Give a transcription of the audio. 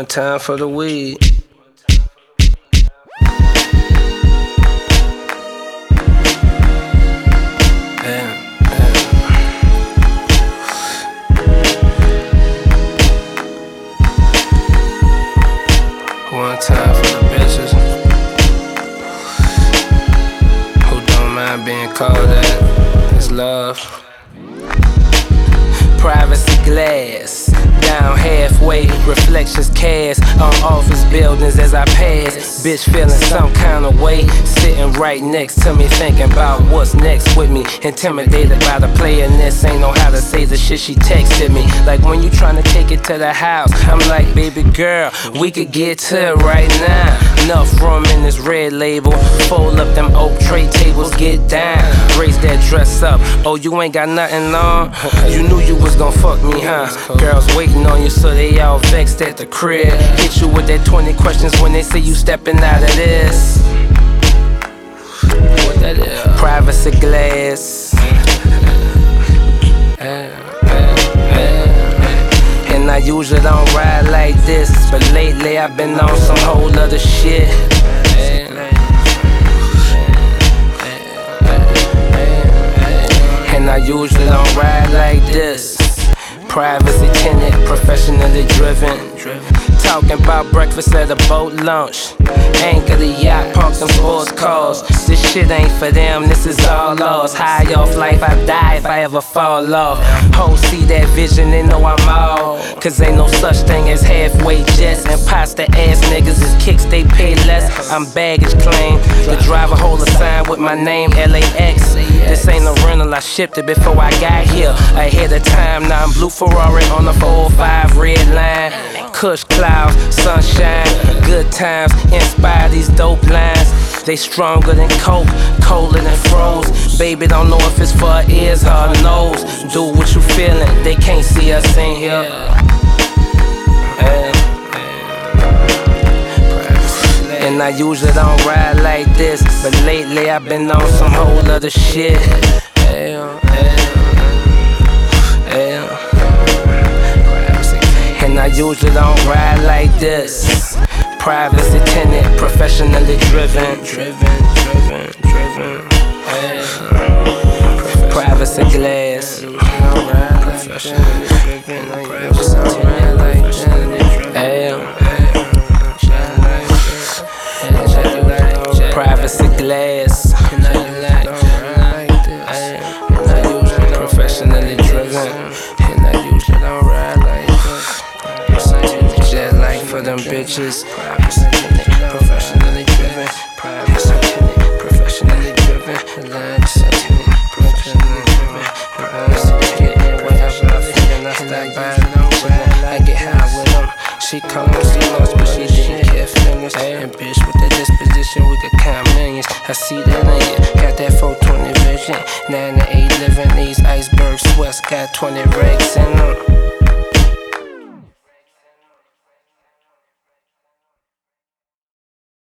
One time for the weed. One time for the bitches who don't mind being called that. It's love. Privacy glass, down halfway, reflections cast on office buildings as I pass. Bitch feeling some kind of way, sitting right next to me, thinking about what's next with me. Intimidated by the playerness, ain't know how to say the shit she texted me. Like when you tryna take it to the house, I'm like, baby girl, we could get to it right now. Enough room in this red label, fold up them oak tray tables, get down, raise that dress up. Oh, you ain't got nothing on? You knew you was gon' fuck me, huh? Girls waiting on you, so they all vexed at the crib. Hit you with that 20 questions when they say you stepping out of this. What that is? Privacy glass. And I usually don't ride like this, but lately I've been on some whole other shit. And I usually don't ride like this. Privacy tenant, professionally driven. Talking about breakfast at a boat launch. Anchor the yacht, park some sports cars. This shit ain't for them, this is all ours. High off life, I die if I ever fall off. Hoes see that vision, they know I'm all. Cause ain't no such thing as halfway jets. And pasta ass niggas is kicks, they pay less. I'm baggage claim. The driver hold a sign with my name, LAX. This ain't a rental, I shipped it before I got here. Ahead of time, now I'm blue Ferrari on the 405 red line. Kush clouds, sunshine, good times, inspire these dope lines. They stronger than coke, colder than froze. Baby don't know if it's for her ears or her nose. Do what you feelin', they can't see us in here. And I usually don't ride like this, but lately I've been on some whole other shit. And I usually don't ride like this. Privacy tenant, professionally driven. Privacy glass. Privacy glass. Professionally driven. And I usually don't ride like this. Just like for them bitches. Professionally driven. Professionally driven. I get high with them. She come and see us, but she didn't care feelings. And bitch with that disposition, we could count millions. I see that in you, got that 420 vision. 9 to 8 living, these iceberg sweats got 20 racks in them.